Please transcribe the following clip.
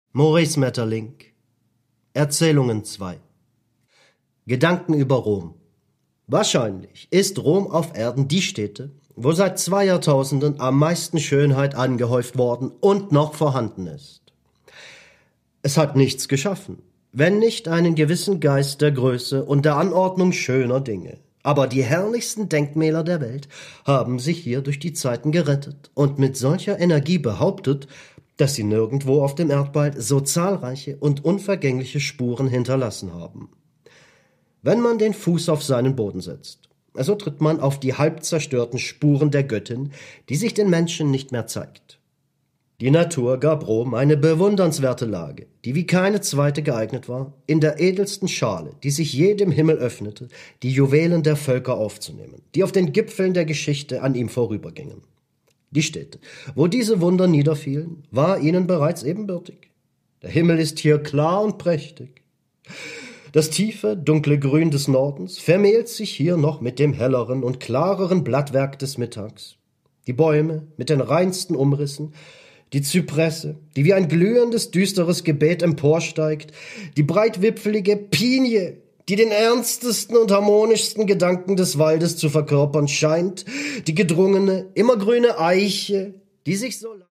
Maurice Maeterlinck. Erzählungen 2. Gedanken über Rom. Wahrscheinlich ist Rom auf Erden die Stätte, wo seit 2 Jahrtausenden am meisten Schönheit angehäuft worden und noch vorhanden ist. Es hat nichts geschaffen, wenn nicht einen gewissen Geist der Größe und der Anordnung schöner Dinge. Aber die herrlichsten Denkmäler der Welt haben sich hier durch die Zeiten gerettet und mit solcher Energie behauptet, dass sie nirgendwo auf dem Erdball so zahlreiche und unvergängliche Spuren hinterlassen haben. Wenn man den Fuß auf seinen Boden setzt, so tritt man auf die halb zerstörten Spuren der Göttin, die sich den Menschen nicht mehr zeigt. Die Natur gab Rom eine bewundernswerte Lage, die wie keine zweite geeignet war, in der edelsten Schale, die sich je dem Himmel öffnete, die Juwelen der Völker aufzunehmen, die auf den Gipfeln der Geschichte an ihm vorübergingen. Die Stätte, wo diese Wunder niederfielen, war ihnen bereits ebenbürtig. Der Himmel ist hier klar und prächtig. Das tiefe, dunkle Grün des Nordens vermählt sich hier noch mit dem helleren und klareren Blattwerk des Mittags. Die Bäume mit den reinsten Umrissen, die Zypresse, die wie ein glühendes, düsteres Gebet emporsteigt, die breitwipfelige Pinie, die den ernstesten und harmonischsten Gedanken des Waldes zu verkörpern scheint, die gedrungene, immergrüne Eiche, die sich so